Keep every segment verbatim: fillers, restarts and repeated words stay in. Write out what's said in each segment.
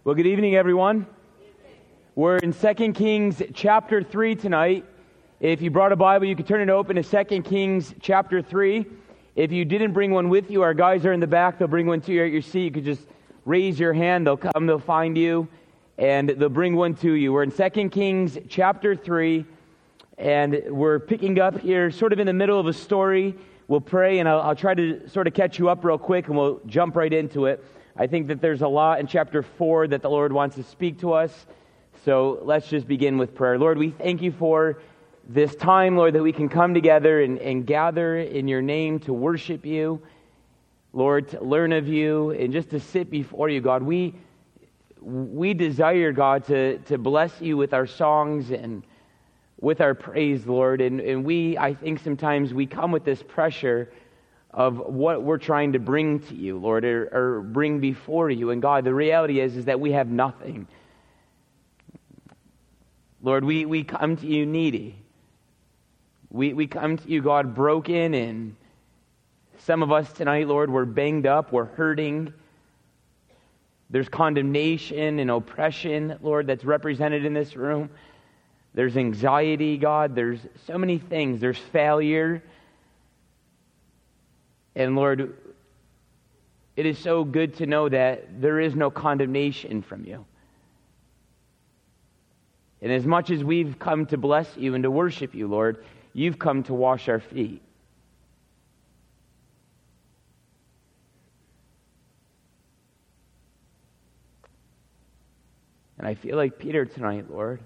Well, good evening, everyone. We're in Second Kings chapter three tonight. If you brought a Bible, you could turn it open to Second Kings chapter three. If you didn't bring one with you, our guys are in the back. They'll bring one to you at your seat. You could just raise your hand. They'll come, they'll find you, and they'll bring one to you. We're in Second Kings chapter three, and we're picking up here sort of in the middle of a story. We'll pray, and I'll, I'll try to sort of catch you up real quick, and we'll jump right into it. I think that there's a lot in chapter four that the Lord wants to speak to us. So let's just begin with prayer. Lord, we thank you for this time, Lord, that we can come together and, and gather in your name to worship you, Lord, to learn of you, and just to sit before you, God. We we desire, God, to, to bless you with our songs and with our praise, Lord. And, and we, I think sometimes we come with this pressure of what we're trying to bring to you, Lord, or, or bring before you. And God, the reality is, is that we have nothing. Lord, we, we come to you needy. We we come to you, God, broken, and some of us tonight, Lord, we're banged up, we're hurting. There's condemnation and oppression, Lord, that's represented in this room. There's anxiety, God. There's so many things. There's failure. And Lord, it is so good to know that there is no condemnation from you. And as much as we've come to bless you and to worship you, Lord, you've come to wash our feet. And I feel like Peter tonight, Lord,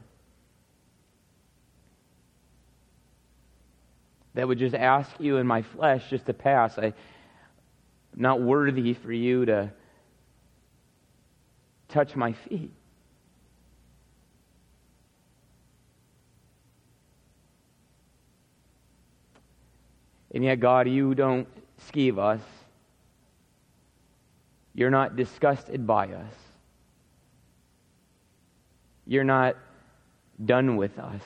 that would just ask you in my flesh just to pass. I, I'm not worthy for you to touch my feet. And yet, God, you don't skeeve us. You're not disgusted by us. You're not done with us.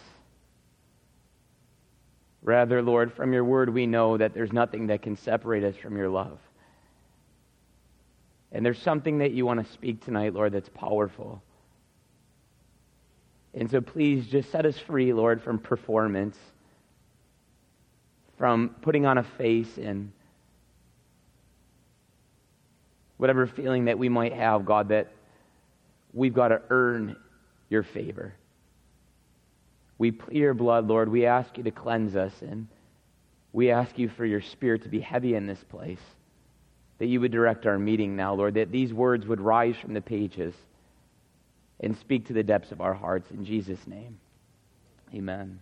Rather, Lord, from your word we know that there's nothing that can separate us from your love. And there's something that you want to speak tonight, Lord, that's powerful. And so please just set us free, Lord, from performance, from putting on a face and whatever feeling that we might have, God, that we've got to earn your favor. We plead your blood, Lord. We ask you to cleanse us, and we ask you for your Spirit to be heavy in this place, that you would direct our meeting now, Lord, that these words would rise from the pages and speak to the depths of our hearts. In Jesus' name, amen.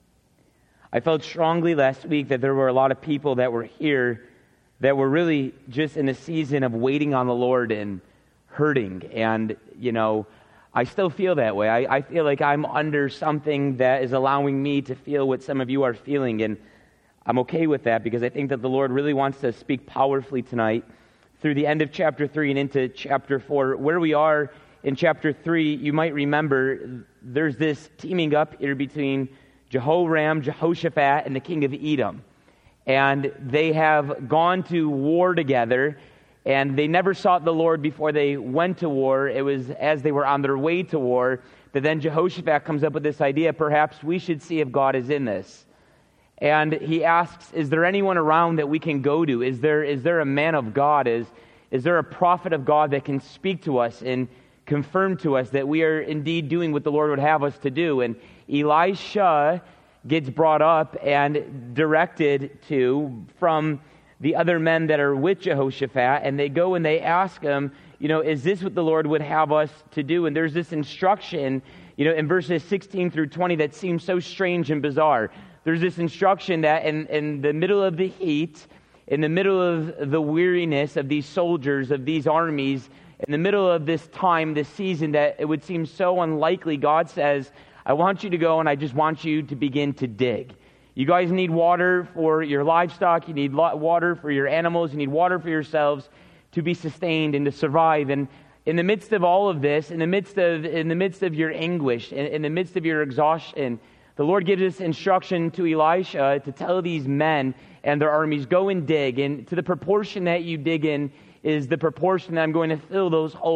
I felt strongly last week that there were a lot of people that were here that were really just in a season of waiting on the Lord and hurting. And, you know, I still feel that way. I, I feel like I'm under something that is allowing me to feel what some of you are feeling. And I'm okay with that because I think that the Lord really wants to speak powerfully tonight through the end of chapter three and into chapter four. Where we are in chapter three, you might remember there's this teaming up here between Jehoram, Jehoshaphat, and the king of Edom. And they have gone to war together, and they never sought the Lord before they went to war. It was as they were on their way to war that then Jehoshaphat comes up with this idea, perhaps we should see if God is in this. And he asks, is there anyone around that we can go to? Is there is there a man of God? Is, is there a prophet of God that can speak to us and confirm to us that we are indeed doing what the Lord would have us to do? And Elisha gets brought up and directed to from the other men that are with Jehoshaphat, and they go and they ask him, you know, is this what the Lord would have us to do? And there's this instruction, you know, in verses sixteen through twenty that seems so strange and bizarre. There's this instruction that in, in the middle of the heat, in the middle of the weariness of these soldiers, of these armies, in the middle of this time, this season that it would seem so unlikely, God says, I want you to go and I just want you to begin to dig. You guys need water for your livestock. You need water for your animals. You need water for yourselves to be sustained and to survive. And in the midst of all of this, in the midst of in the midst of your anguish, in, in the midst of your exhaustion, the Lord gives this instruction to Elisha to tell these men and their armies, go and dig. And to the proportion that you dig in is the proportion that I'm going to fill those holes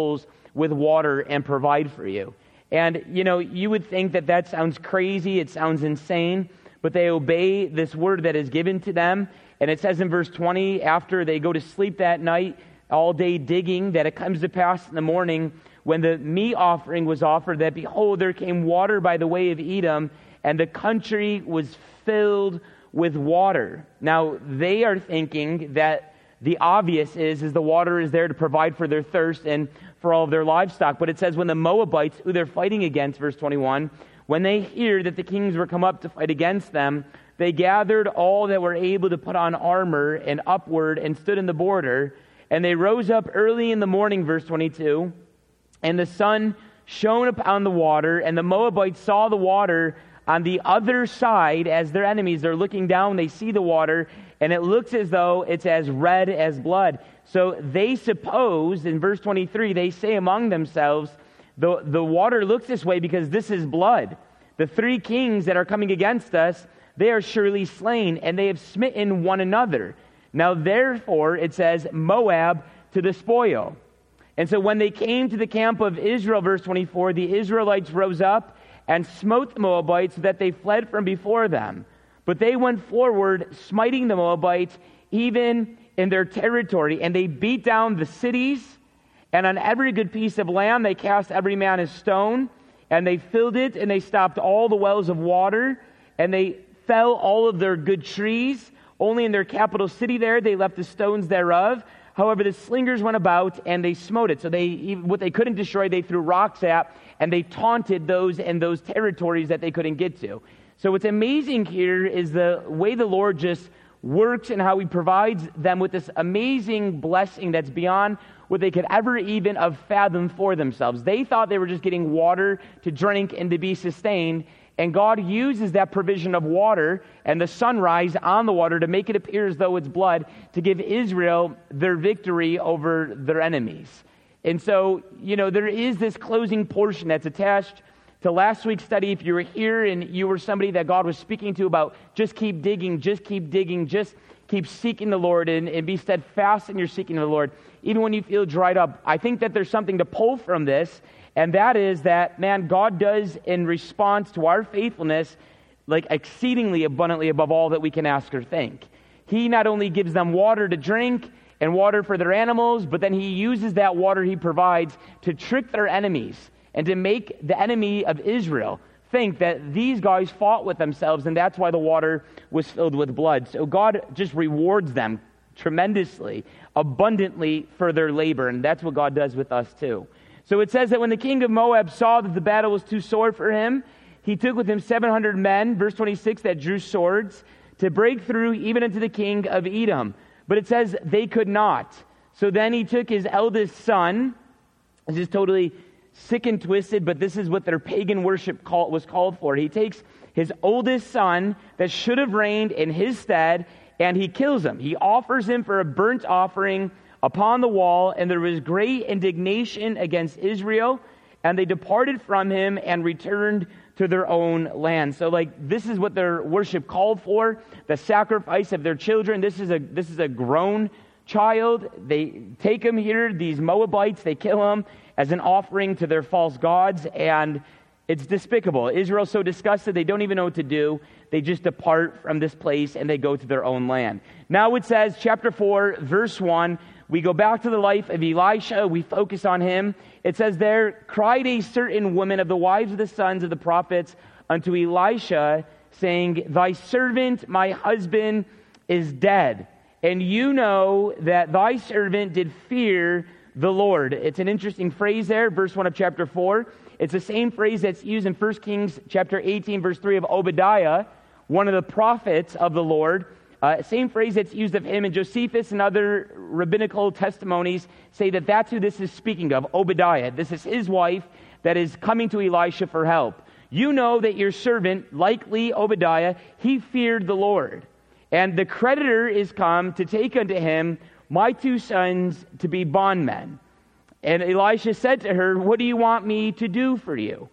with water and provide for you. And, you know, you would think that that sounds crazy, it sounds insane, but they obey this word that is given to them. And it says in verse twenty, after they go to sleep that night, all day digging, that it comes to pass in the morning when the meat offering was offered, that behold, there came water by the way of Edom, and the country was filled with water. Now, they are thinking that the obvious is, is the water is there to provide for their thirst and for all of their livestock. But it says when the Moabites, who they're fighting against, verse twenty-one, when they hear that the kings were come up to fight against them, they gathered all that were able to put on armor and upward and stood in the border. And they rose up early in the morning, verse twenty-two, and the sun shone upon the water, and the Moabites saw the water on the other side as their enemies. They're looking down, they see the water, and it looks as though it's as red as blood. So they suppose, in verse twenty-three, they say among themselves, the, the water looks this way because this is blood. The three kings that are coming against us, they are surely slain, and they have smitten one another. Now therefore, it says, Moab to the spoil. And so when they came to the camp of Israel, verse twenty-four, the Israelites rose up and smote the Moabites so that they fled from before them. But they went forward, smiting the Moabites, even in their territory. And they beat down the cities, and on every good piece of land they cast every man a stone. And they filled it, and they stopped all the wells of water, and they fell all of their good trees. Only in their capital city there they left the stones thereof. However, the slingers went about, and they smote it. So they, what they couldn't destroy, they threw rocks at, and they taunted those in those territories that they couldn't get to. So what's amazing here is the way the Lord just works and how He provides them with this amazing blessing that's beyond what they could ever even have fathomed for themselves. They thought they were just getting water to drink and to be sustained, and God uses that provision of water and the sunrise on the water to make it appear as though it's blood, to give Israel their victory over their enemies. And so, you know, there is this closing portion that's attached to last week's study. If you were here and you were somebody that God was speaking to about just keep digging, just keep digging, just keep seeking the Lord and, and be steadfast in your seeking of the Lord, even when you feel dried up, I think that there's something to pull from this, and that is that, man, God does in response to our faithfulness, like exceedingly abundantly above all that we can ask or think. He not only gives them water to drink and water for their animals, but then He uses that water He provides to trick their enemies and to make the enemy of Israel think that these guys fought with themselves, and that's why the water was filled with blood. So God just rewards them tremendously, abundantly for their labor, and that's what God does with us too. So it says that when the king of Moab saw that the battle was too sore for him, he took with him seven hundred men, verse twenty-six, that drew swords to break through even unto the king of Edom. But it says they could not. So then he took his eldest son. This is totally sick and twisted, but this is what their pagan worship call, was called for. He takes his oldest son that should have reigned in his stead, and he kills him. He offers him for a burnt offering upon the wall, and there was great indignation against Israel, and they departed from him and returned to their own land. So, like, this is what their worship called for, the sacrifice of their children. This is a this is a grown child. They take him here, these Moabites, they kill him as an offering to their false gods, and it's despicable. Israel's so disgusted, they don't even know what to do. They just depart from this place, and they go to their own land. Now it says, chapter four, verse one, we go back to the life of Elisha. We focus on him. It says there, cried a certain woman of the wives of the sons of the prophets unto Elisha, saying, thy servant, my husband, is dead. And you know that thy servant did fear the Lord. It's an interesting phrase there, verse one of chapter four. It's the same phrase that's used in First Kings chapter eighteen, verse three of Obadiah, one of the prophets of the Lord. Uh, same phrase that's used of him, and Josephus and other rabbinical testimonies say that that's who this is speaking of, Obadiah. This is his wife that is coming to Elisha for help. You know that your servant, likely Obadiah, he feared the Lord. And the creditor is come to take unto him my two sons to be bondmen. And Elisha said to her, what do you want me to do for you?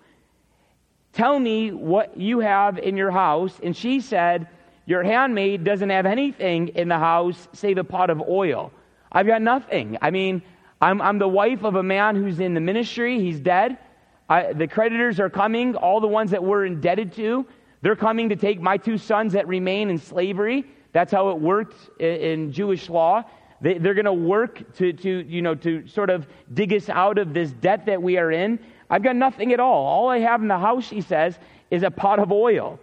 Tell me what you have in your house. And she said, your handmaid doesn't have anything in the house save a pot of oil. I've got nothing. I mean, I'm, I'm the wife of a man who's in the ministry. He's dead. I, the creditors are coming, all the ones that we're indebted to. They're coming to take my two sons that remain in slavery. That's how it worked in, in Jewish law. They, they're going to work to, to, you know, to sort of dig us out of this debt that we are in. I've got nothing at all. All I have in the house, she says, is a pot of oil.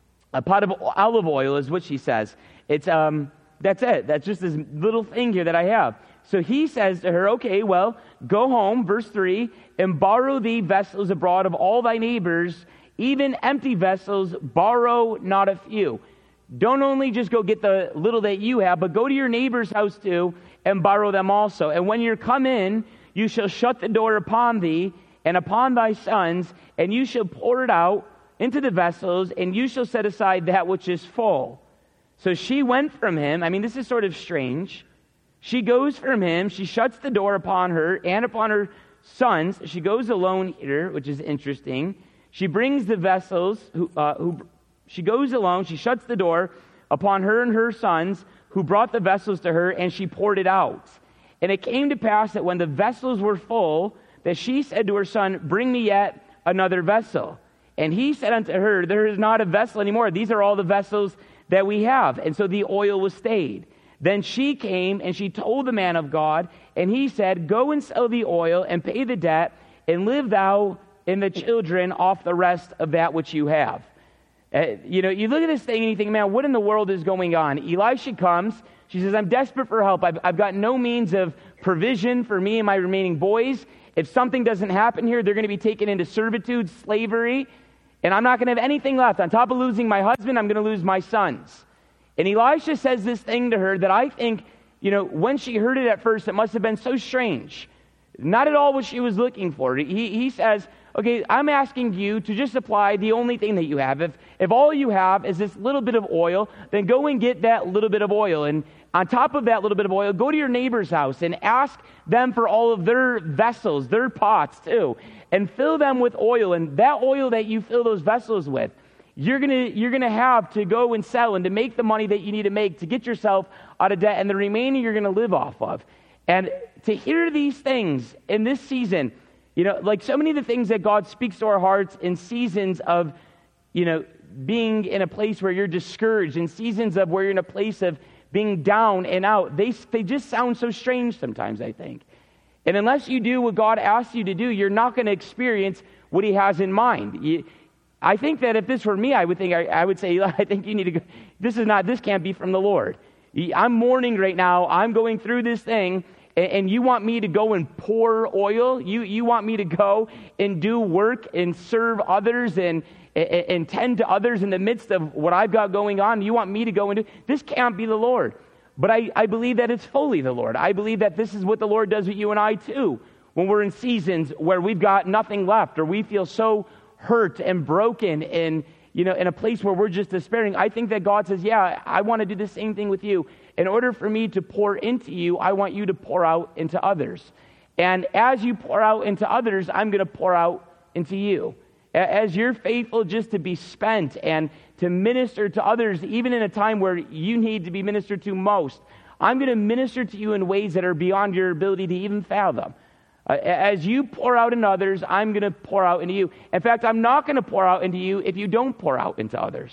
A pot of olive oil is what she says. It's um, that's it. That's just this little thing here that I have. So he says to her, okay, well, go home, verse three, and borrow thee vessels abroad of all thy neighbors, even empty vessels, borrow not a few. Don't only just go get the little that you have, but go to your neighbor's house too, and borrow them also. And when you come in, you shall shut the door upon thee, and upon thy sons, and you shall pour it out into the vessels, and you shall set aside that which is full. So she went from him. I mean, this is sort of strange. She goes from him. She shuts the door upon her and upon her sons. She goes alone here, which is interesting. She brings the vessels. Who, uh, who she goes alone. She shuts the door upon her and her sons, who brought the vessels to her, and she poured it out. And it came to pass that when the vessels were full, that she said to her son, bring me yet another vessel. And he said unto her, there is not a vessel anymore. These are all the vessels that we have. And so the oil was stayed. Then she came and she told the man of God, and he said, go and sell the oil and pay the debt, and live thou and the children off the rest of that which you have. Uh, you know, you look at this thing and you think, man, what in the world is going on? Elisha comes. She says, I'm desperate for help. I've, I've got no means of provision for me and my remaining boys. If something doesn't happen here, they're going to be taken into servitude, slavery, and I'm not going to have anything left. On top of losing my husband, I'm going to lose my sons. And Elisha says this thing to her that I think, you know, when she heard it at first, it must have been so strange. Not at all what she was looking for. He, he says, okay, I'm asking you to just supply the only thing that you have. If, if all you have is this little bit of oil, then go and get that little bit of oil. And on top of that little bit of oil, go to your neighbor's house and ask them for all of their vessels, their pots too, and fill them with oil. And that oil that you fill those vessels with, you're gonna you're gonna have to go and sell and to make the money that you need to make to get yourself out of debt, and the remaining you're gonna live off of. And to hear these things in this season, you know, like so many of the things that God speaks to our hearts in seasons of, you know, being in a place where you're discouraged, in seasons of where you're in a place of being down and out, they they just sound so strange sometimes, I think. And unless you do what God asks you to do, you're not going to experience what He has in mind. You, I think that if this were me, I would think I, I would say, I think you need to go. This is not. This can't be from the Lord. I'm mourning right now. I'm going through this thing, and, and you want me to go and pour oil? You you want me to go and do work and serve others and and, and tend to others in the midst of what I've got going on? You want me to go and do? This can't be the Lord. But I, I believe that it's fully the Lord. I believe that this is what the Lord does with you and I too, when we're in seasons where we've got nothing left, or we feel so hurt and broken and, you know, in a place where we're just despairing. I think that God says, yeah, I want to do the same thing with you. In order for me to pour into you, I want you to pour out into others. And as you pour out into others, I'm going to pour out into you. As you're faithful just to be spent and to minister to others, even in a time where you need to be ministered to most, I'm going to minister to you in ways that are beyond your ability to even fathom. Uh, as you pour out into others, I'm going to pour out into you. In fact, I'm not going to pour out into you if you don't pour out into others.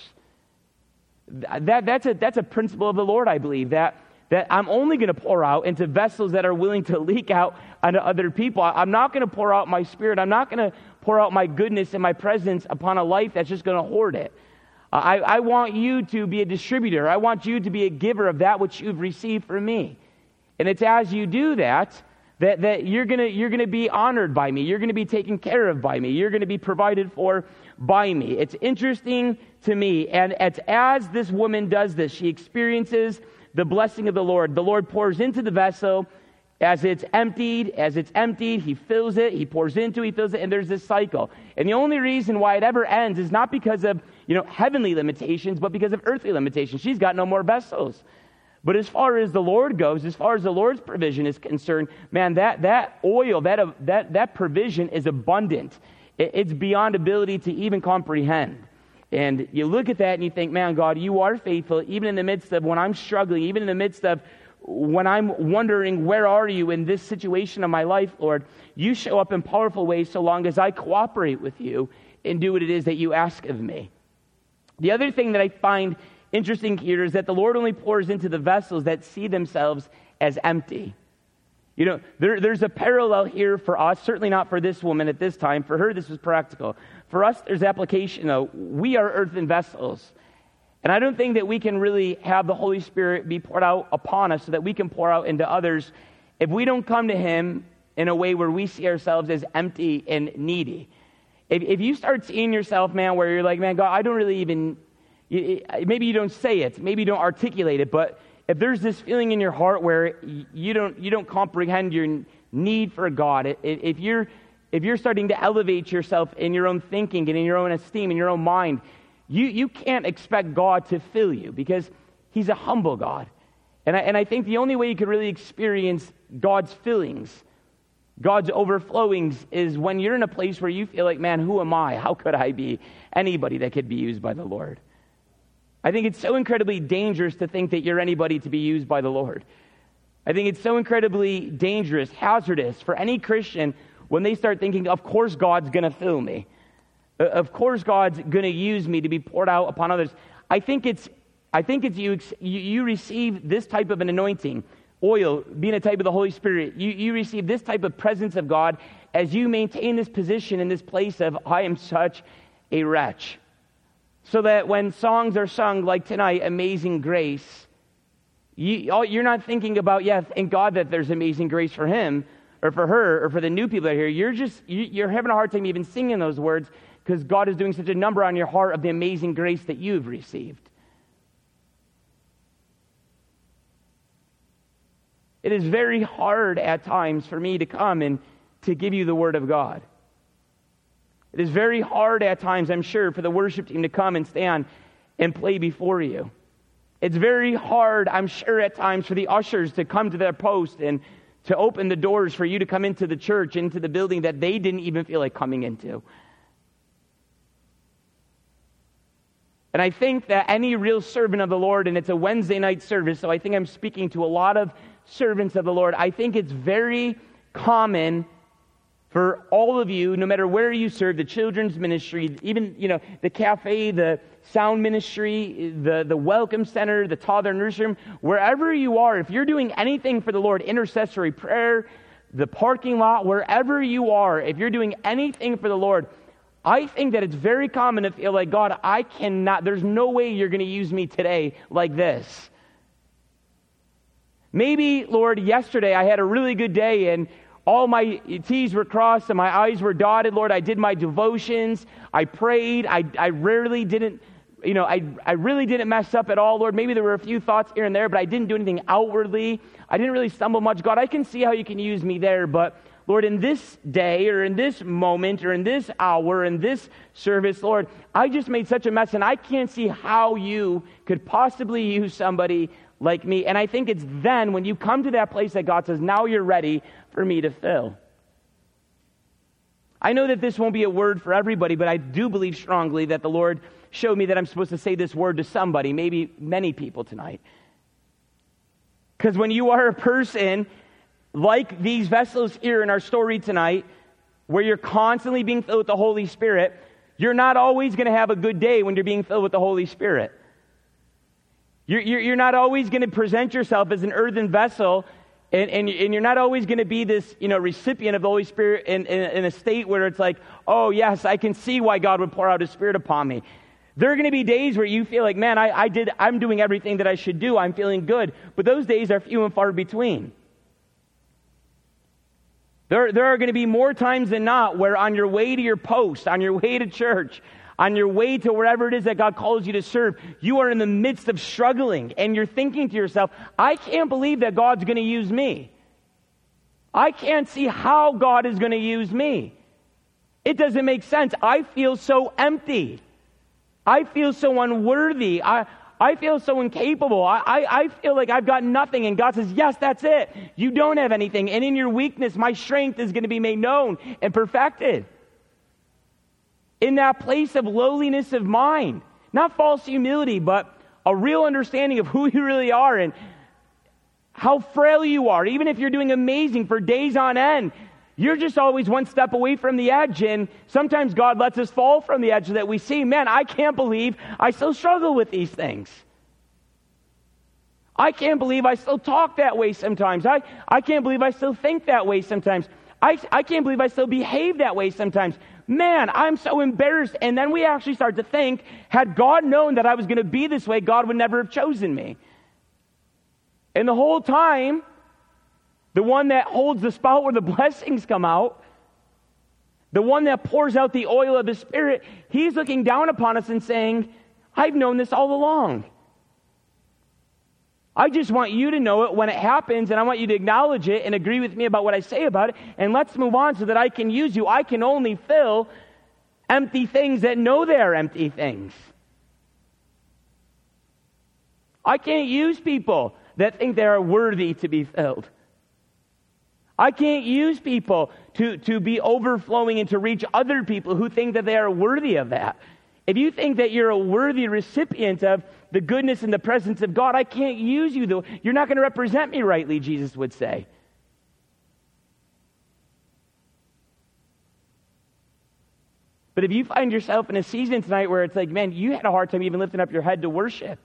That, that's, a, that's a principle of the Lord, I believe, that, that I'm only going to pour out into vessels that are willing to leak out onto other people. I'm not going to pour out my spirit. I'm not going to pour out my goodness and my presence upon a life that's just going to hoard it. I, I want you to be a distributor. I want you to be a giver of that which you've received from me. And it's as you do that, that, that you're going to you're going to be honored by me. You're going to be taken care of by me. You're going to be provided for by me. It's interesting to me. And it's as this woman does this, she experiences the blessing of the Lord. The Lord pours into the vessel. As it's emptied, as it's emptied, He fills it, He pours into it, He fills it, and there's this cycle. And the only reason why it ever ends is not because of, you know, heavenly limitations, but because of earthly limitations. She's got no more vessels. But as far as the Lord goes, as far as the Lord's provision is concerned, man, that that oil, that uh, that that provision is abundant. It, it's beyond ability to even comprehend. And you look at that and you think, man, God, you are faithful, even in the midst of when I'm struggling, even in the midst of when I'm wondering, where are you in this situation of my life, Lord, you show up in powerful ways so long as I cooperate with you and do what it is that you ask of me. The other thing that I find interesting here is that the Lord only pours into the vessels that see themselves as empty. You know, there, there's a parallel here for us, certainly not for this woman at this time. For her, this was practical. For us, there's application, though. We are earthen vessels. And I don't think that we can really have the Holy Spirit be poured out upon us so that we can pour out into others if we don't come to Him in a way where we see ourselves as empty and needy. If, if you start seeing yourself, man, where you're like, man, God, I don't really even, maybe you don't say it, maybe you don't articulate it, but if there's this feeling in your heart where you don't you don't comprehend your need for God, if you're if you're starting to elevate yourself in your own thinking and in your own esteem, in your own mind, you, you can't expect God to fill you because He's a humble God. And I, and I think the only way you can really experience God's fillings, God's overflowings, is when you're in a place where you feel like, man, who am I? How could I be anybody that could be used by the Lord? I think it's so incredibly dangerous to think that you're anybody to be used by the Lord. I think it's so incredibly dangerous, hazardous for any Christian when they start thinking, of course God's going to fill me. Of course God's going to use me to be poured out upon others. I think it's I think it's you you, you receive this type of an anointing, oil, being a type of the Holy Spirit. You, you receive this type of presence of God as you maintain this position in this place of, I am such a wretch. So that when songs are sung like tonight, Amazing Grace, you, you're not thinking about, yeah, thank God that there's amazing grace for him or for her or for the new people that are here. You're just, you, you're having a hard time even singing those words because God is doing such a number on your heart of the amazing grace that you've received. It is very hard at times for me to come and to give you the Word of God. It is very hard at times, I'm sure, for the worship team to come and stand and play before you. It's very hard, I'm sure, at times for the ushers to come to their post and to open the doors for you to come into the church, into the building that they didn't even feel like coming into. And I think that any real servant of the Lord, and it's a Wednesday night service, so I think I'm speaking to a lot of servants of the Lord, I think it's very common for all of you, no matter where you serve, the children's ministry, even, you know, the cafe, the sound ministry, the, the welcome center, the toddler nursery, wherever you are, if you're doing anything for the Lord, intercessory prayer, the parking lot, wherever you are, if you're doing anything for the Lord, I think that it's very common to feel like, God, I cannot, there's no way you're going to use me today like this. Maybe, Lord, yesterday I had a really good day and all my T's were crossed and my I's were dotted. Lord, I did my devotions. I prayed. I, I rarely didn't, you know, I, I really didn't mess up at all, Lord. Maybe there were a few thoughts here and there, but I didn't do anything outwardly. I didn't really stumble much. God, I can see how you can use me there, but Lord, in this day or in this moment or in this hour, in this service, Lord, I just made such a mess and I can't see how you could possibly use somebody like me. And I think it's then when you come to that place that God says, now you're ready for me to fill. I know that this won't be a word for everybody, but I do believe strongly that the Lord showed me that I'm supposed to say this word to somebody, maybe many people tonight. Because when you are a person like these vessels here in our story tonight, where you're constantly being filled with the Holy Spirit, you're not always going to have a good day when you're being filled with the Holy Spirit. You're, you're, you're not always going to present yourself as an earthen vessel, and, and, and you're not always going to be this, you know, recipient of the Holy Spirit in, in, in a state where it's like, oh, yes, I can see why God would pour out His Spirit upon me. There are going to be days where you feel like, man, I, I did, I'm doing everything that I should do. I'm feeling good. But those days are few and far between. There, there are going to be more times than not where on your way to your post, on your way to church, on your way to wherever it is that God calls you to serve, you are in the midst of struggling and you're thinking to yourself, I can't believe that God's going to use me. I can't see how God is going to use me. It doesn't make sense. I feel so empty. I feel so unworthy. I, I feel so incapable. I, I, I feel like I've got nothing. And God says, yes, that's it. You don't have anything. And in your weakness, my strength is going to be made known and perfected. In that place of lowliness of mind, not false humility, but a real understanding of who you really are and how frail you are. Even if you're doing amazing for days on end, you're just always one step away from the edge. And sometimes God lets us fall from the edge so that we see, man, I can't believe I still struggle with these things. I can't believe I still talk that way sometimes. I, I can't believe I still think that way sometimes. I, I can't believe I still behave that way sometimes. Man, I'm so embarrassed. And then we actually start to think, had God known that I was going to be this way, God would never have chosen me. And the whole time, the one that holds the spout where the blessings come out, the one that pours out the oil of the Spirit, he's looking down upon us and saying, I've known this all along. I just want you to know it when it happens, and I want you to acknowledge it and agree with me about what I say about it, and let's move on so that I can use you. I can only fill empty things that know they're empty things. I can't use people that think they are worthy to be filled. I can't use people to, to be overflowing and to reach other people who think that they are worthy of that. If you think that you're a worthy recipient of the goodness and the presence of God, I can't use you, though. You're not going to represent me rightly, Jesus would say. But if you find yourself in a season tonight where it's like, man, you had a hard time even lifting up your head to worship.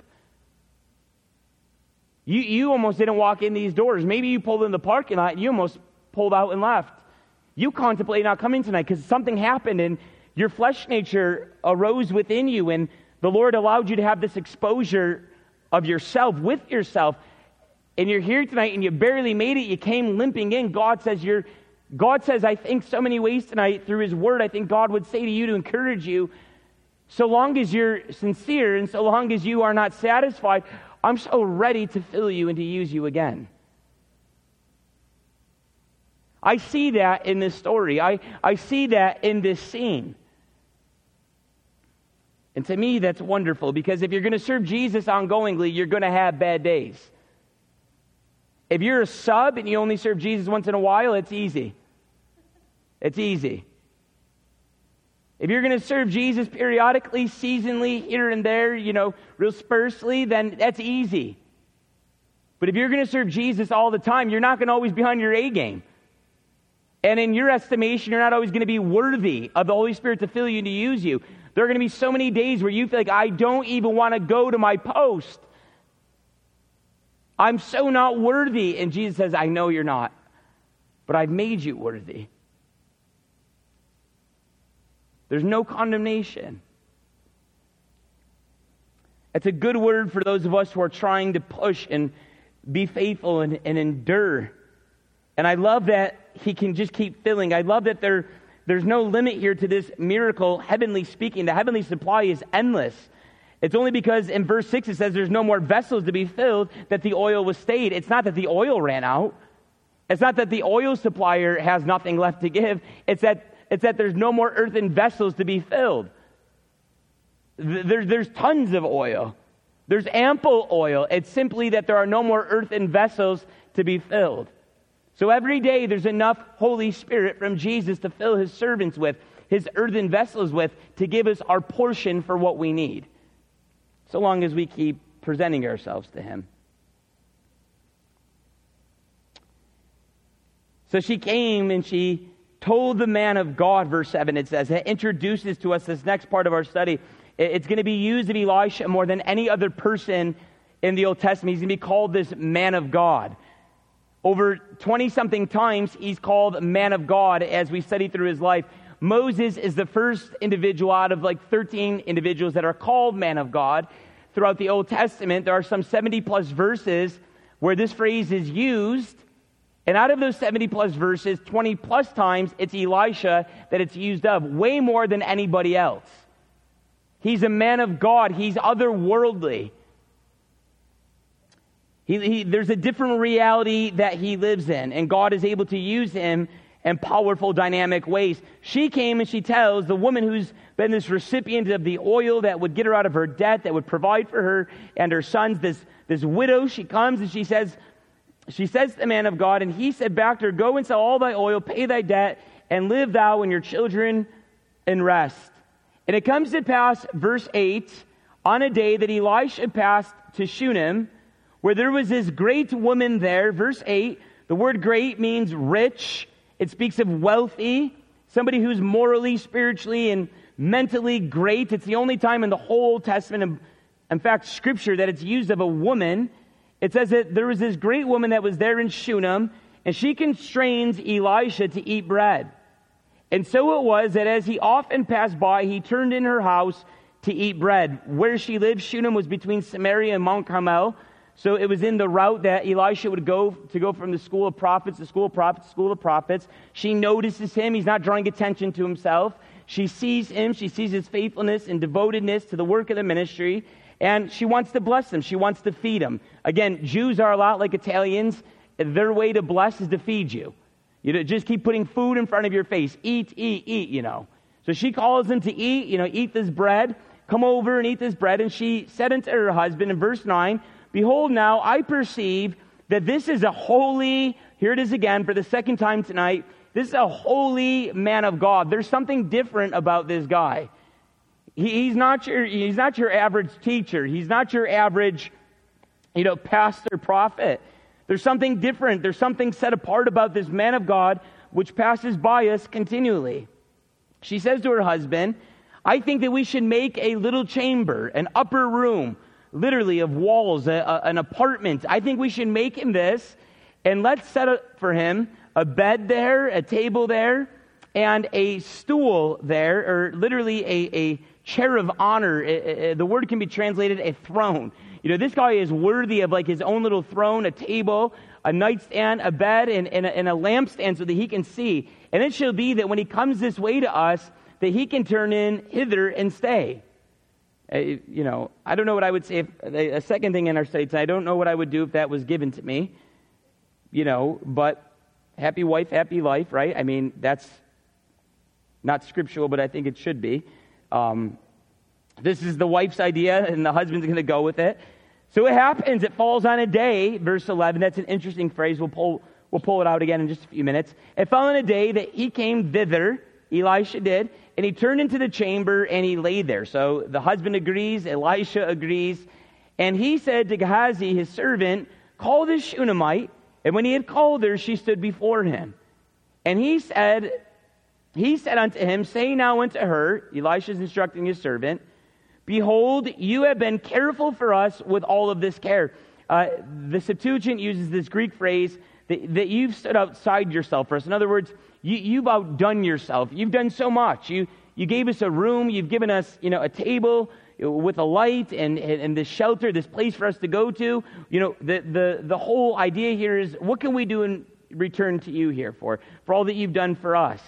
You, you almost didn't walk in these doors. Maybe you pulled in the parking lot and you almost pulled out and left. You contemplate not coming tonight because something happened and your flesh nature arose within you, and the Lord allowed you to have this exposure of yourself with yourself, and you're here tonight and you barely made it. You came limping in. God says you're God says, I think so many ways tonight through His Word, I think God would say to you to encourage you, so long as you're sincere and so long as you are not satisfied, I'm so ready to fill you and to use you again. I see that in this story. I, I see that in this scene. And to me, that's wonderful, because if you're going to serve Jesus ongoingly, you're going to have bad days. If you're a sub and you only serve Jesus once in a while, it's easy. It's easy. If you're going to serve Jesus periodically, seasonally, here and there, you know, real sparsely, then that's easy. But if you're going to serve Jesus all the time, you're not going to always be on your A game. And in your estimation, you're not always going to be worthy of the Holy Spirit to fill you and to use you. There are going to be so many days where you feel like, I don't even want to go to my post. I'm so not worthy. And Jesus says, I know you're not, but I've made you worthy. There's no condemnation. It's a good word for those of us who are trying to push and be faithful and, and endure. And I love that He can just keep filling. I love that there, there's no limit here to this miracle, heavenly speaking. The heavenly supply is endless. It's only because in verse six it says there's no more vessels to be filled that the oil was stayed. It's not that the oil ran out. It's not that the oil supplier has nothing left to give. It's that it's that there's no more earthen vessels to be filled. There's, there's tons of oil. There's ample oil. It's simply that there are no more earthen vessels to be filled. So every day there's enough Holy Spirit from Jesus to fill His servants with, His earthen vessels with, to give us our portion for what we need. So long as we keep presenting ourselves to Him. So she came and she told the man of God, verse seven, it says. It introduces to us this next part of our study. It's going to be used of Elisha more than any other person in the Old Testament. He's going to be called this man of God. Over twenty-something times, he's called man of God as we study through his life. Moses is the first individual out of like thirteen individuals that are called man of God. Throughout the Old Testament, there are some seventy plus verses where this phrase is used. And out of those seventy plus verses, twenty plus times, it's Elisha that it's used of, way more than anybody else. He's a man of God. He's otherworldly. He, he, there's a different reality that he lives in, and God is able to use him in powerful, dynamic ways. She came and she tells the woman who's been this recipient of the oil that would get her out of her debt, that would provide for her and her sons, this, this widow, she comes and she says, she says to the man of God, and he said back to her, go and sell all thy oil, pay thy debt, and live thou and your children in rest. And it comes to pass, verse eight, on a day that Elisha passed to Shunem, where there was this great woman there. Verse eight, the word great means rich. It speaks of wealthy, somebody who's morally, spiritually, and mentally great. It's the only time in the whole Testament, in, in fact, Scripture, that it's used of a woman. It says that there was this great woman that was there in Shunem, and she constrains Elisha to eat bread. And so it was that as he often passed by, he turned in her house to eat bread. Where she lived, Shunem, was between Samaria and Mount Carmel. So it was in the route that Elisha would go to go from the school of prophets to school of prophets, school of prophets. She notices him. He's not drawing attention to himself. She sees him. She sees his faithfulness and devotedness to the work of the ministry. And she wants to bless him. She wants to feed him. Again, Jews are a lot like Italians. Their way to bless is to feed you. You just keep putting food in front of your face. Eat, eat, eat, you know. So she calls him to eat, you know, eat this bread. Come over and eat this bread. And she said unto her husband in verse nine, behold, now I perceive that this is a holy, here it is again for the second time tonight, this is a holy man of God. There's something different about this guy. He, he's not your, he's not your average teacher. He's not your average, you know, pastor, prophet. There's something different. There's something set apart about this man of God which passes by us continually. She says to her husband, I think that we should make a little chamber, an upper room, literally of walls, a, a, an apartment. I think we should make him this, and let's set up for him a bed there, a table there, and a stool there, or literally a, a chair of honor. A, a, the word can be translated a throne. You know, this guy is worthy of like his own little throne, a table, a nightstand, a bed, and, and, a, and a lampstand so that he can see. And it shall be that when he comes this way to us, that he can turn in hither and stay. Uh, you know, I don't know what I would say if, a second thing in our study tonight, I don't know what I would do if that was given to me. You know, but happy wife, happy life, right? I mean, that's not scriptural, but I think it should be. Um, this is the wife's idea, and the husband's going to go with it. So it happens. It falls on a day, verse eleven. That's an interesting phrase. We'll pull, we'll pull it out again in just a few minutes. It fell on a day that he came thither, Elisha did, and he turned into the chamber and he lay there. So the husband agrees, Elisha agrees, and he said to Gehazi, his servant, call this Shunammite. And when he had called her, she stood before him. And he said, he said unto him, say now unto her, Elisha is instructing his servant, behold, you have been careful for us with all of this care. Uh, the Septuagint uses this Greek phrase that, that you've stood outside yourself for us. In other words, you, you've outdone yourself. You've done so much. You you gave us a room. You've given us, you know, a table with a light and, and, and this shelter, this place for us to go to. You know, the, the, the whole idea here is, what can we do in return to you here for? For all that you've done for us.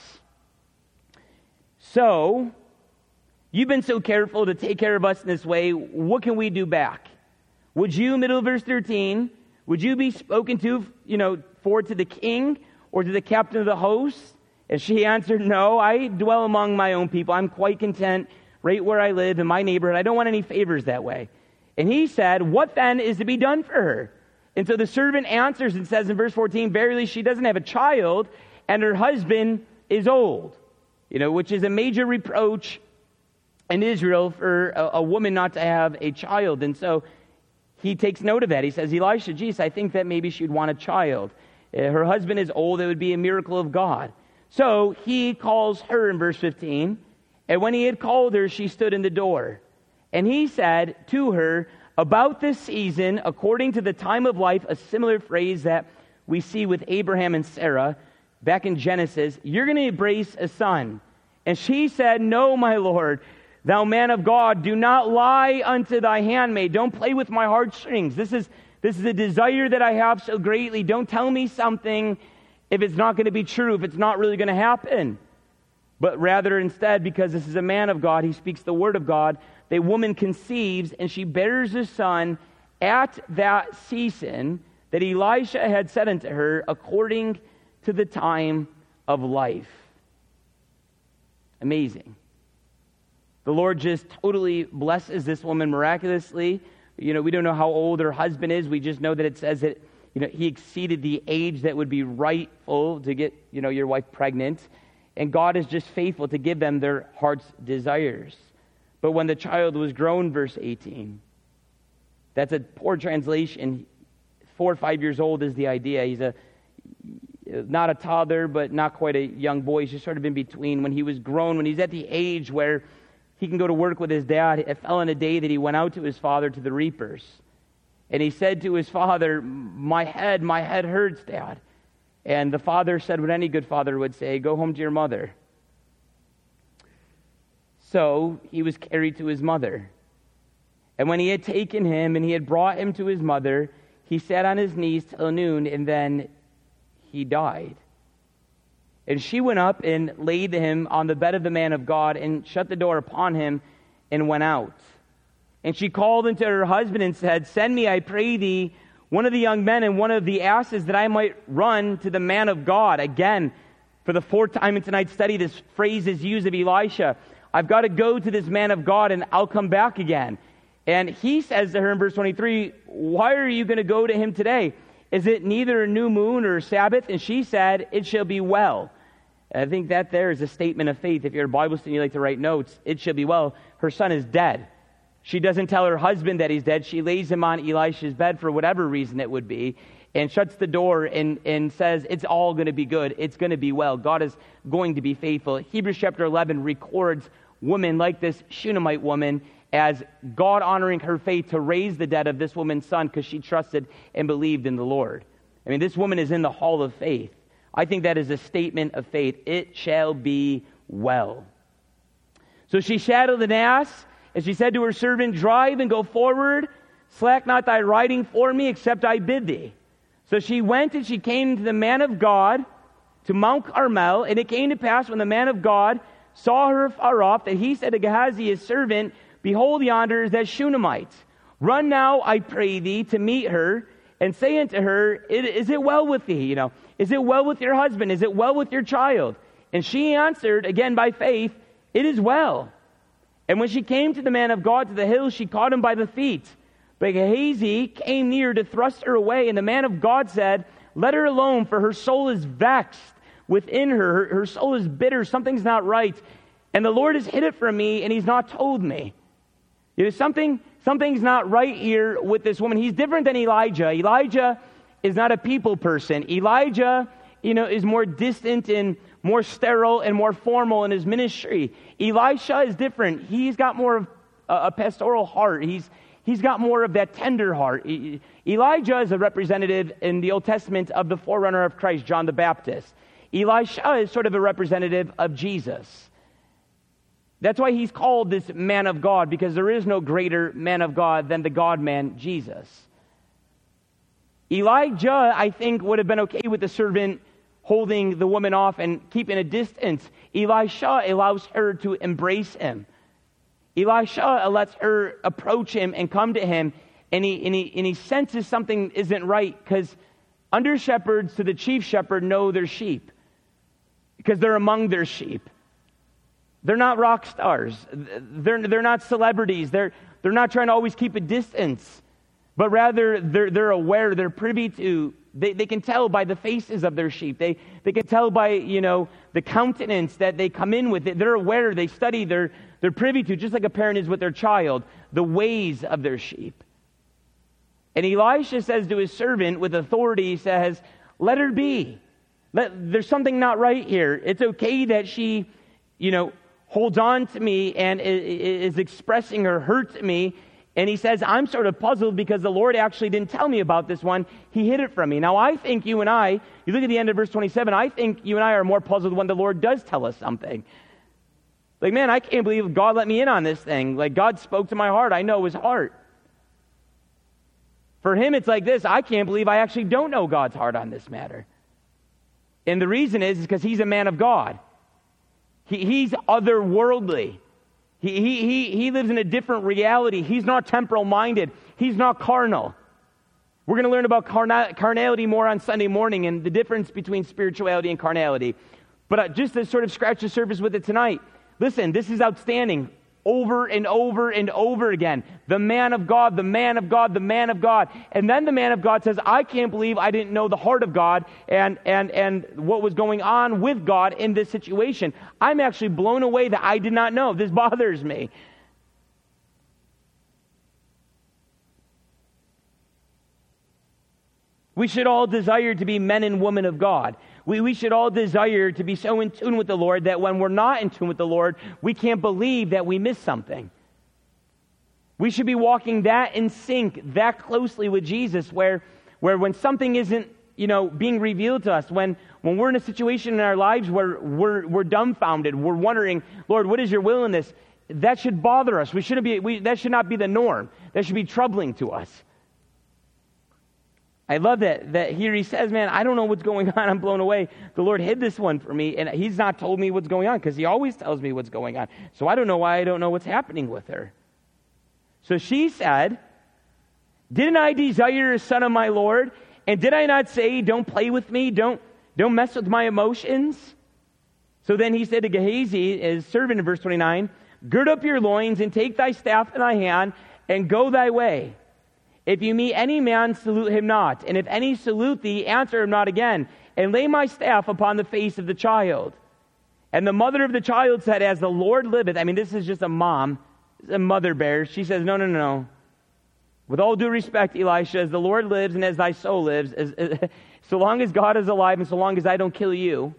So, you've been so careful to take care of us in this way. What can we do back? Would you, middle of verse thirteen, would you be spoken to, you know, for to the king or to the captain of the host? And she answered, no, I dwell among my own people. I'm quite content right where I live in my neighborhood. I don't want any favors that way. And he said, what then is to be done for her? And so the servant answers and says in verse fourteen, verily she doesn't have a child and her husband is old. You know, which is a major reproach in Israel for a, a woman not to have a child. And so he takes note of that. He says, Elisha, geez, I think that maybe she'd want a child. Uh, her husband is old. It would be a miracle of God. So he calls her in verse fifteen. And when he had called her, she stood in the door. And he said to her, about this season, according to the time of life, a similar phrase that we see with Abraham and Sarah back in Genesis, you're going to embrace a son. And she said, no, my Lord, thou man of God, do not lie unto thy handmaid. Don't play with my heartstrings. This is, this is a desire that I have so greatly. Don't tell me something if it's not going to be true, if it's not really going to happen. But rather instead, because this is a man of God, he speaks the word of God, the woman conceives and she bears a son at that season that Elisha had said unto her, according to the time of life. Amazing. The Lord just totally blesses this woman miraculously. You know, we don't know how old her husband is. We just know that it says that, you know, he exceeded the age that would be rightful to get, you know, your wife pregnant. And God is just faithful to give them their heart's desires. But when the child was grown, verse eighteen, that's a poor translation. four or five years old is the idea. He's a not a toddler, but not quite a young boy. He's just sort of in between. When he was grown, when he's at the age where he can go to work with his dad, it fell on a day that he went out to his father to the reapers. And he said to his father, my head, my head hurts, Dad. And the father said what any good father would say, go home to your mother. So he was carried to his mother. And when he had taken him and he had brought him to his mother, he sat on his knees till noon, and then he died. And she went up and laid him on the bed of the man of God and shut the door upon him and went out. And she called unto her husband and said, send me, I pray thee, one of the young men and one of the asses, that I might run to the man of God. Again, for the fourth time in tonight's study, this phrase is used of Elisha. I've got to go to this man of God and I'll come back again. And he says to her in verse twenty-three, why are you going to go to him today? Is it neither a new moon or a Sabbath? And she said, it shall be well. And I think that there is a statement of faith. If you're a Bible student, you like to write notes, it shall be well. Her son is dead. She doesn't tell her husband that he's dead. She lays him on Elisha's bed for whatever reason it would be and shuts the door and, and says, it's all going to be good. It's going to be well. God is going to be faithful. Hebrews chapter eleven records women like this Shunammite woman as God honoring her faith to raise the dead of this woman's son because she trusted and believed in the Lord. I mean, this woman is in the hall of faith. I think that is a statement of faith. It shall be well. So she saddled an ass, and she said to her servant, drive and go forward. Slack not thy riding for me, except I bid thee. So she went and she came to the man of God, to Mount Carmel. And it came to pass, when the man of God saw her far off, that he said to Gehazi his servant, behold, yonder is that Shunammite. Run now, I pray thee, to meet her, and say unto her, is it well with thee? You know, is it well with your husband? Is it well with your child? And she answered, again by faith, it is well. And when she came to the man of God to the hill, she caught him by the feet. But Gehazi came near to thrust her away, and the man of God said, let her alone, for her soul is vexed within her. Her, her soul is bitter. Something's not right. And the Lord has hid it from me, and he's not told me. You know, something, something's not right here with this woman. He's different than Elijah. Elijah is not a people person. Elijah, you know, is more distant and more sterile and more formal in his ministry. Elisha is different. He's got more of a, a pastoral heart. He's he's got more of that tender heart. E- Elijah is a representative in the Old Testament of the forerunner of Christ, John the Baptist. Elisha is sort of a representative of Jesus. That's why he's called this man of God, because there is no greater man of God than the God-man, Jesus. Elijah, I think, would have been okay with the servant holding the woman off and keeping a distance. Elisha allows her to embrace him. Elisha lets her approach him and come to him, and he, and he, and he senses something isn't right, because under shepherds to the chief shepherd know their sheep, because they're among their sheep. They're not rock stars. They're, they're not celebrities. They're, they're not trying to always keep a distance, but rather they're, they're aware, they're privy to, they, they can tell by the faces of their sheep. They, they can tell by, you know, the countenance that they come in with. They're aware, they study, they're, they're privy to, just like a parent is with their child, the ways of their sheep. And Elisha says to his servant with authority, he says, let her be. Let, there's something not right here. It's okay that she, you know, holds on to me and is expressing her hurt to me. And he says, I'm sort of puzzled because the Lord actually didn't tell me about this one. He hid it from me. Now, I think you and I, you look at the end of verse twenty-seven, I think you and I are more puzzled when the Lord does tell us something. Like, man, I can't believe God let me in on this thing. Like, God spoke to my heart. I know his heart. For him, it's like this. I can't believe I actually don't know God's heart on this matter. And the reason is because he's a man of God. He, he's otherworldly. He, he, he, he lives in a different reality. He's not temporal-minded. He's not carnal. We're going to learn about carna- carnality more on Sunday morning and the difference between spirituality and carnality. But uh, just to sort of scratch the surface with it tonight, listen, this is outstanding. Over and over and over again. The man of God, the man of God, the man of God. And then the man of God says, I can't believe I didn't know the heart of God and, and, and what was going on with God in this situation. I'm actually blown away that I did not know. This bothers me. We should all desire to be men and women of God. We, we should all desire to be so in tune with the Lord that when we're not in tune with the Lord, we can't believe that we missed something. We should be walking that in sync, that closely with Jesus, where, where when something isn't, you know, being revealed to us, when, when we're in a situation in our lives where we're, we're dumbfounded, we're wondering, Lord, what is your will in this? That should bother us. We shouldn't be, we, that should not be the norm. That should be troubling to us. I love that, that here he says, man, I don't know what's going on. I'm blown away. The Lord hid this one for me, and he's not told me what's going on, because he always tells me what's going on. So I don't know why I don't know what's happening with her. So she said, didn't I desire a son of my Lord? And did I not say, don't play with me, don't, don't mess with my emotions? So then he said to Gehazi, his servant in verse twenty-nine, gird up your loins and take thy staff in thy hand and go thy way. If you meet any man, salute him not. And if any salute thee, answer him not again. And lay my staff upon the face of the child. And the mother of the child said, as the Lord liveth, I mean, this is just a mom, a mother bear. She says, no, no, no, no. With all due respect, Elisha, as the Lord lives and as thy soul lives, as, as, so long as God is alive and so long as I don't kill you.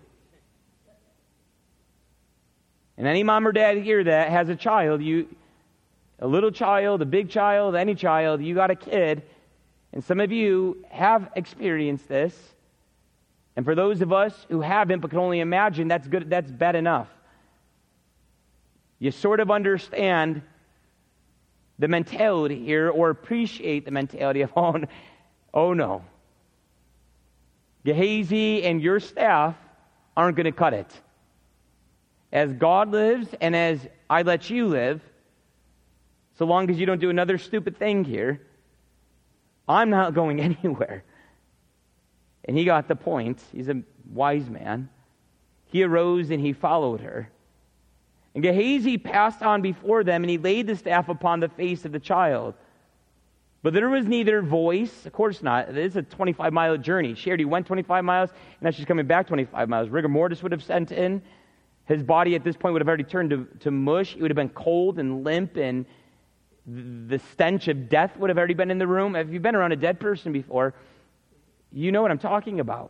And any mom or dad here that has a child, you... a little child, a big child, any child, you got a kid, and some of you have experienced this. And for those of us who haven't but can only imagine, that's good, that's bad enough. You sort of understand the mentality here, or appreciate the mentality of, oh, oh no. Gehazi and your staff aren't going to cut it. As God lives and as I let you live, so long as you don't do another stupid thing here, I'm not going anywhere. And he got the point. He's a wise man. He arose and he followed her. And Gehazi passed on before them, and he laid the staff upon the face of the child. But there was neither voice, of course not. It is a twenty-five mile journey. She already went twenty-five miles, and now she's coming back twenty-five miles. Rigor mortis would have sent in. His body at this point would have already turned to, to mush. It would have been cold and limp, and the stench of death would have already been in the room. If you've been around a dead person before, you know what I'm talking about.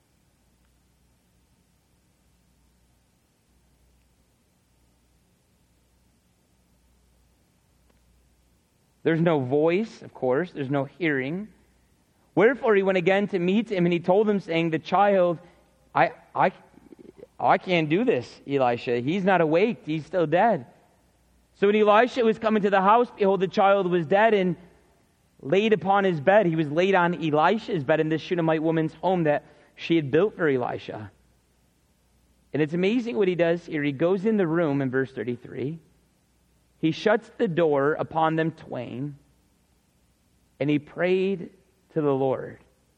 There's no voice, of course. There's no hearing. Wherefore he went again to meet him, and he told him, saying, the child, I, I, I can't do this, Elisha. He's not awake. He's still dead. So when Elisha was coming to the house, behold, the child was dead and laid upon his bed. He was laid on Elisha's bed in this Shunammite woman's home that she had built for Elisha. And it's amazing what he does here. He goes in the room in verse thirty-three. He shuts the door upon them twain, and he prayed to the Lord.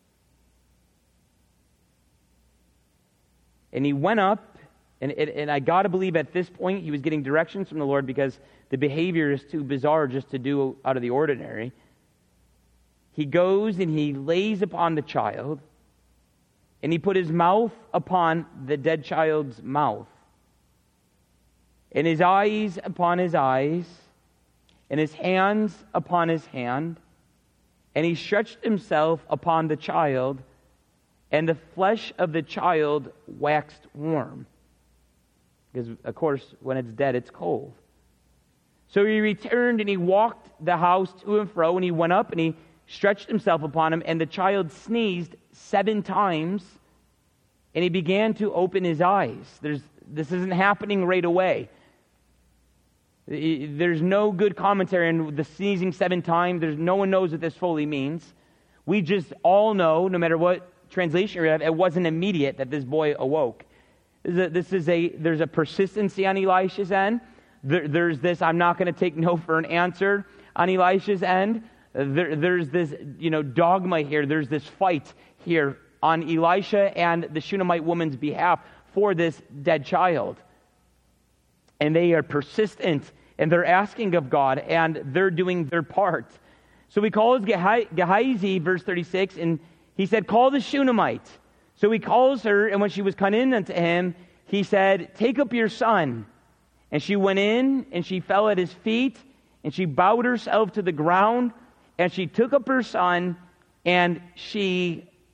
And he went up, and, and, and I got to believe at this point he was getting directions from the Lord, because the behavior is too bizarre just to do out of the ordinary. He goes and he lays upon the child, and he put his mouth upon the dead child's mouth, and his eyes upon his eyes, and his hands upon his hand, and he stretched himself upon the child, and the flesh of the child waxed warm. Because, of course, when it's dead, it's cold. So he returned, and he walked the house to and fro, and he went up, and he stretched himself upon him, and the child sneezed seven times, and he began to open his eyes. There's, this isn't happening right away. There's no good commentary on the sneezing seven times. There's no one knows what this fully means. We just all know, no matter what translation you have, it wasn't immediate that this boy awoke. This is a, this is a there's a persistency on Elisha's end. There, there's this, I'm not going to take no for an answer on Elisha's end. There, there's this, you know, dogma here. There's this fight here on Elisha and the Shunammite woman's behalf for this dead child. And they are persistent, and they're asking of God, and they're doing their part. So he calls Gehazi, verse thirty-six, and he said, call the Shunammite. So he calls her, and when she was come in unto him, he said, take up your son. And she went in, and she fell at his feet, and she bowed herself to the ground, and she took up her son, and she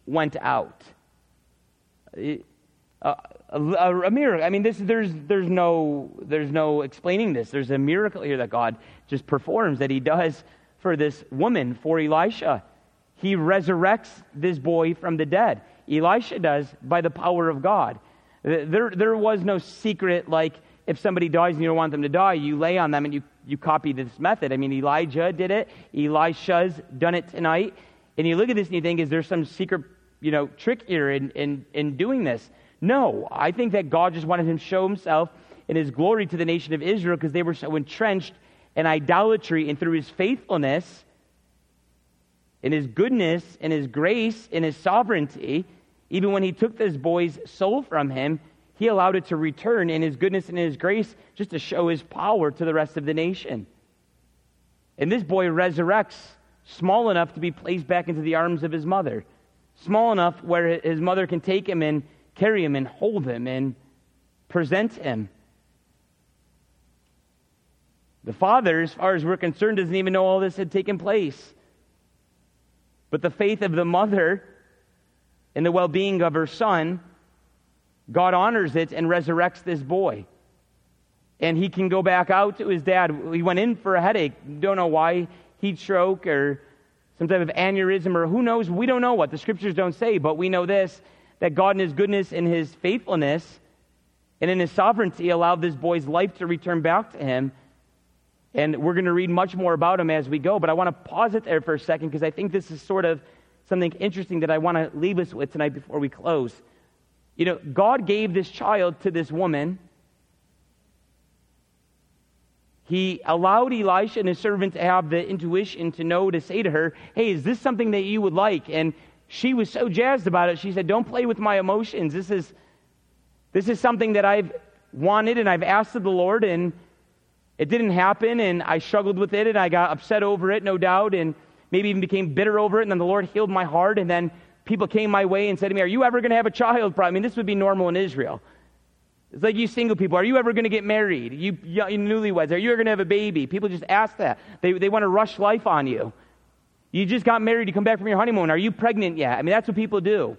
went out. It, uh, a, a, a miracle. I mean, this there's there's no there's no explaining this. There's a miracle here that God just performs, that he does for this woman, for Elisha. He resurrects this boy from the dead. Elisha does by the power of God. There, there was no secret, like if somebody dies and you don't want them to die, you lay on them and you, you copy this method. I mean, Elijah did it. Elisha's done it tonight. And you look at this and you think, is there some secret, you know, trick here in, in, in doing this? No, I think that God just wanted him to show himself in his glory to the nation of Israel because they were so entrenched in idolatry, and through his faithfulness, in his goodness, in his grace, in his sovereignty, even when he took this boy's soul from him, he allowed it to return in his goodness and in his grace just to show his power to the rest of the nation. And this boy resurrects small enough to be placed back into the arms of his mother. Small enough where his mother can take him and carry him and hold him and present him. The father, as far as we're concerned, doesn't even know all this had taken place. But the faith of the mother and the well-being of her son, God honors it and resurrects this boy. And he can go back out to his dad. He went in for a headache. Don't know why. Heat stroke or some type of aneurysm or who knows. We don't know what. The scriptures don't say. But we know this, that God in his goodness and his faithfulness and in his sovereignty allowed this boy's life to return back to him. And we're going to read much more about him as we go. But I want to pause it there for a second because I think this is sort of something interesting that I want to leave us with tonight before we close. You know, God gave this child to this woman. He allowed Elisha and his servant to have the intuition to know, to say to her, hey, is this something that you would like? And she was so jazzed about it. She said, don't play with my emotions. This is, this is something that I've wanted and I've asked of the Lord, and it didn't happen, and I struggled with it, and I got upset over it, no doubt, and maybe even became bitter over it, and then the Lord healed my heart, and then people came my way and said to me, are you ever going to have a child? I mean, this would be normal in Israel. It's like you single people, are you ever going to get married? You, you newlyweds, are you ever going to have a baby? People just ask that. They, they want to rush life on you. You just got married, you come back from your honeymoon, are you pregnant yet? I mean, that's what people do.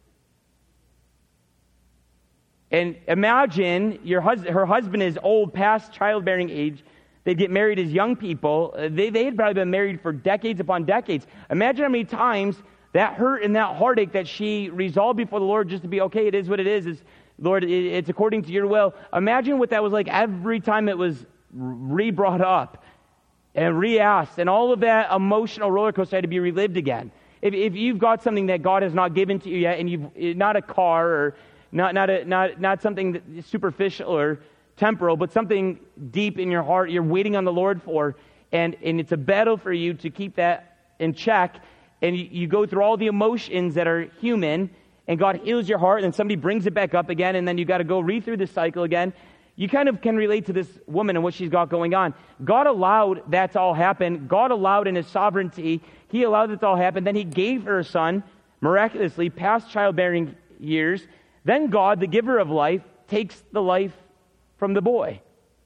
And imagine your hus- her husband is old, past childbearing age. They get married as young people. They, they had probably been married for decades upon decades. Imagine how many times that hurt and that heartache that she resolved before the Lord just to be, okay, it is what it is. It's, Lord, it, it's according to your will. Imagine what that was like every time it was re-brought up and re-asked. And all of that emotional roller coaster had to be relived again. If, if you've got something that God has not given to you yet, and you've not a car or Not not a, not not something that is superficial or temporal, but something deep in your heart you're waiting on the Lord for, and, and it's a battle for you to keep that in check, and you, you go through all the emotions that are human, and God heals your heart, and then somebody brings it back up again, and then you got to go read through this cycle again. You kind of can relate to this woman and what she's got going on. God allowed that to all happen. God allowed in his sovereignty, he allowed it to all happen. Then he gave her a son, miraculously, past childbearing years. Then God, the giver of life, takes the life from the boy.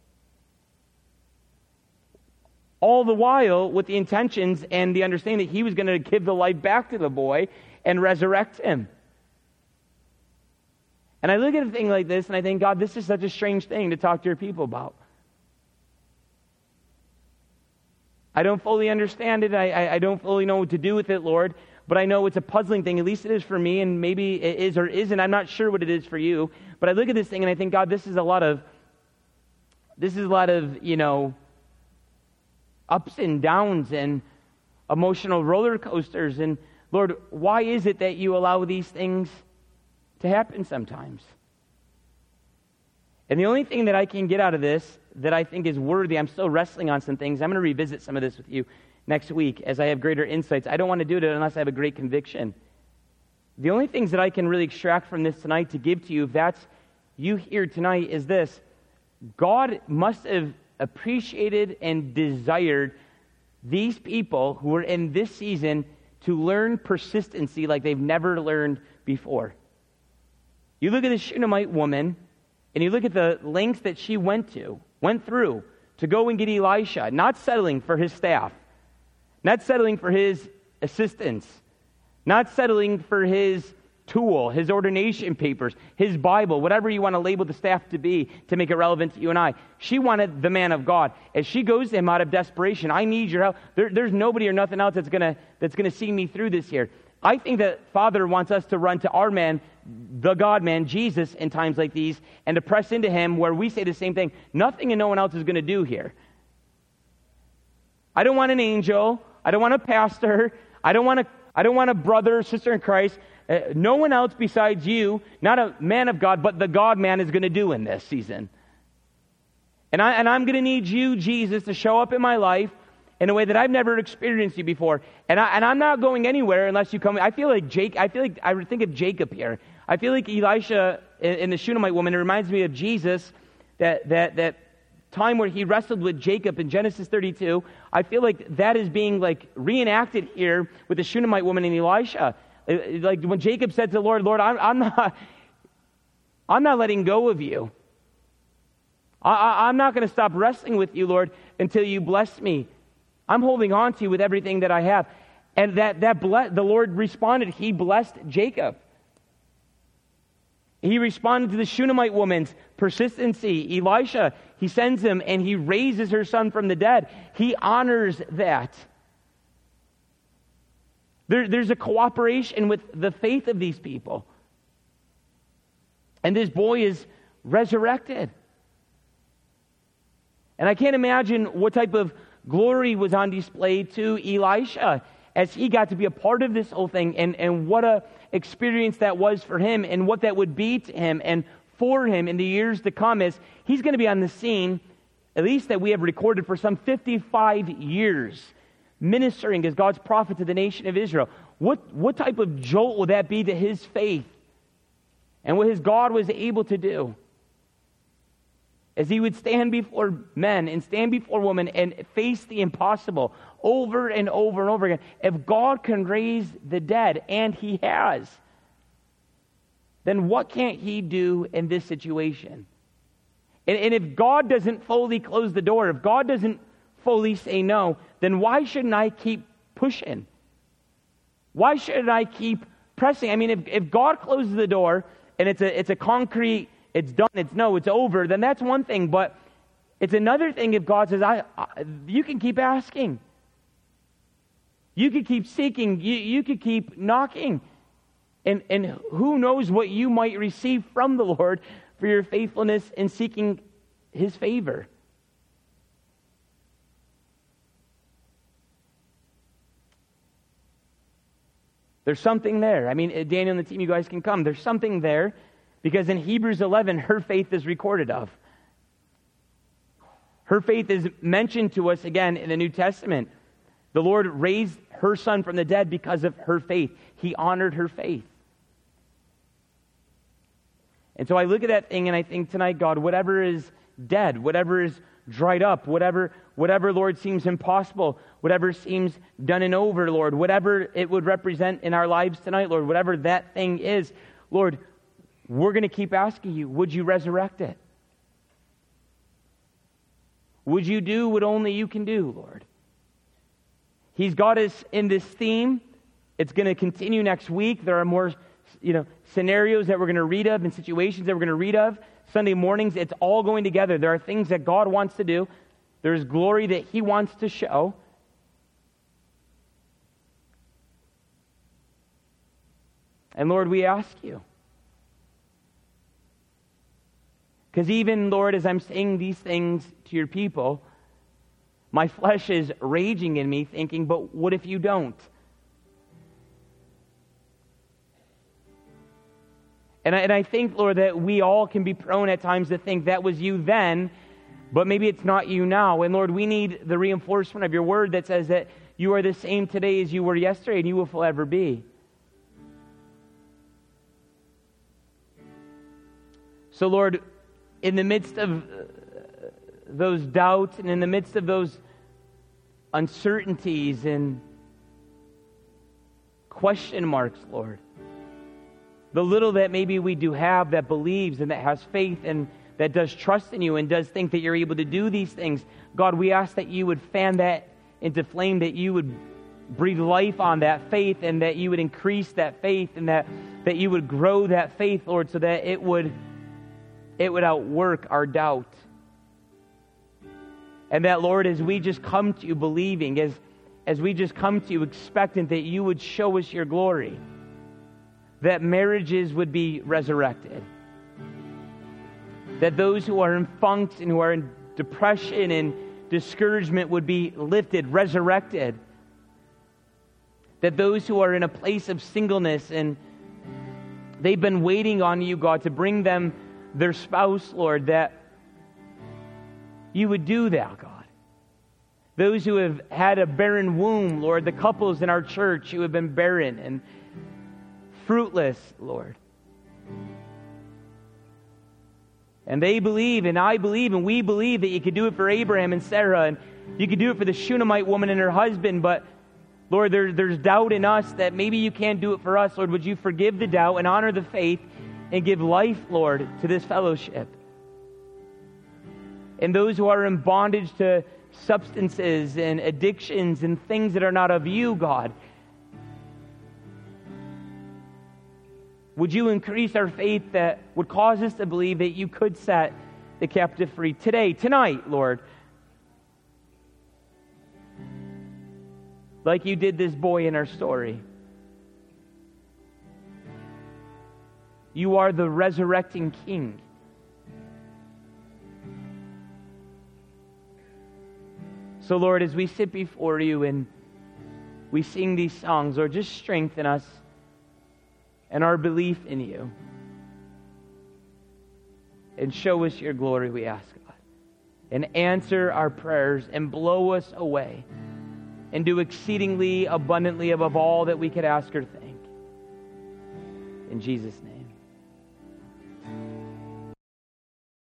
All the while with the intentions and the understanding that he was going to give the life back to the boy and resurrect him. And I look at a thing like this and I think, God, this is such a strange thing to talk to your people about. I don't fully understand it. I, I, I don't fully know what to do with it, Lord. But I know it's a puzzling thing. At least it is for me, and maybe it is or isn't. I'm not sure what it is for you. But I look at this thing and I think, God, this is a lot of, this is a lot of, you know, ups and downs and emotional roller coasters. And Lord, why is it that you allow these things to happen sometimes? And the only thing that I can get out of this that I think is worthy, I'm still wrestling on some things. I'm going to revisit some of this with you next week as I have greater insights. I don't want to do it unless I have a great conviction. The only things that I can really extract from this tonight to give to you, if that's you here tonight, is this. God must have appreciated and desired these people who are in this season to learn persistency like they've never learned before. You look at the Shunammite woman, and you look at the lengths that she went to, went through, to go and get Elisha, not settling for his staff, not settling for his assistance, Not settling for his tool, his ordination papers, his Bible, whatever you want to label the staff to be to make it relevant to you and I. She wanted the man of God. As she goes to him out of desperation, I need your help. There, there's nobody or nothing else that's gonna that's gonna see me through this here. I think that Father wants us to run to our man, the God-man, Jesus, in times like these, and to press into him where we say the same thing. Nothing and no one else is going to do here. I don't want an angel. I don't want a pastor. I don't want a, I don't want a brother or sister in Christ. Uh, no one else besides you, not a man of God, but the God-man is going to do in this season. And, I, and I'm going to need you, Jesus, to show up in my life in a way that I've never experienced you before. And, I, and I'm not going anywhere unless you come. I feel like Jake, I feel like I would think of Jacob here. I feel like Elisha in, in the Shunammite woman, it reminds me of Jesus, that, that, that time where he wrestled with Jacob in Genesis thirty-two. I feel like that is being like reenacted here with the Shunammite woman and Elisha. Like when Jacob said to the Lord, Lord, I'm, I'm not, I'm not letting go of you. I, I, I'm not going to stop wrestling with you, Lord, until you bless me. I'm holding on to you with everything that I have. And that, that ble- the Lord responded. He blessed Jacob. He responded to the Shunammite woman's persistency. Elisha, he sends him and he raises her son from the dead. He honors that. There, there's a cooperation with the faith of these people. And this boy is resurrected. And I can't imagine what type of glory was on display to Elisha as he got to be a part of this whole thing, and, and what a experience that was for him, and what that would be to him and for him in the years to come, as he's going to be on the scene, at least that we have recorded, for some fifty-five years, ministering as God's prophet to the nation of Israel. What, what type of jolt would that be to his faith and what his God was able to do? As he would stand before men and stand before women and face the impossible over and over and over again. If God can raise the dead, and he has, then what can't he do in this situation? And, and if God doesn't fully close the door, if God doesn't fully say no, then why shouldn't I keep pushing? Why shouldn't I keep pressing? I mean, if, if God closes the door and it's a it's a concrete, it's done, it's no, it's over, then that's one thing. But it's another thing if God says, I, I you can keep asking. You could keep seeking. You, you could keep knocking. And, and who knows what you might receive from the Lord for your faithfulness in seeking his favor. There's something there. I mean, Daniel and the team, you guys can come. There's something there. Because in Hebrews eleven, her faith is recorded of. Her faith is mentioned to us again in the New Testament. The Lord raised her son from the dead because of her faith. He honored her faith. And so I look at that thing and I think tonight, God, whatever is dead, whatever is dried up, whatever, whatever, Lord, seems impossible, whatever seems done and over, Lord, whatever it would represent in our lives tonight, Lord, whatever that thing is, Lord, we're going to keep asking you, would you resurrect it? Would you do what only you can do, Lord? He's got us in this theme. It's going to continue next week. There are more, you know, scenarios that we're going to read of and situations that we're going to read of. Sunday mornings, it's all going together. There are things that God wants to do. There's glory that he wants to show. And Lord, we ask you, because even, Lord, as I'm saying these things to your people, my flesh is raging in me thinking, but what if you don't? And I, and I think, Lord, that we all can be prone at times to think that was you then, but maybe it's not you now. And Lord, we need the reinforcement of your word that says that you are the same today as you were yesterday and you will forever be. So, Lord, in the midst of those doubts and in the midst of those uncertainties and question marks, Lord, the little that maybe we do have that believes and that has faith and that does trust in you and does think that you're able to do these things, God, we ask that you would fan that into flame, that you would breathe life on that faith, and that you would increase that faith, and that, that you would grow that faith, Lord, so that it would, it would outwork our doubt. And that, Lord, as we just come to you believing, as, as we just come to you expectant that you would show us your glory, that marriages would be resurrected, that those who are in funks and who are in depression and discouragement would be lifted, resurrected, that those who are in a place of singleness and they've been waiting on you, God, to bring them their spouse, Lord, that you would do that, God. Those who have had a barren womb, Lord, the couples in our church who have been barren and fruitless, Lord. And they believe, and I believe, and we believe that you could do it for Abraham and Sarah, and you could do it for the Shunammite woman and her husband, but Lord, there, there's doubt in us that maybe you can't do it for us. Lord, would you forgive the doubt and honor the faith and give life, Lord, to this fellowship? And those who are in bondage to substances and addictions and things that are not of you, God, would you increase our faith that would cause us to believe that you could set the captive free today, tonight, Lord, like you did this boy in our story. You are the resurrecting King. So, Lord, as we sit before you and we sing these songs, Lord, just strengthen us and our belief in you. And show us your glory, we ask, God. And answer our prayers and blow us away. And do exceedingly abundantly above all that we could ask or think. In Jesus' name.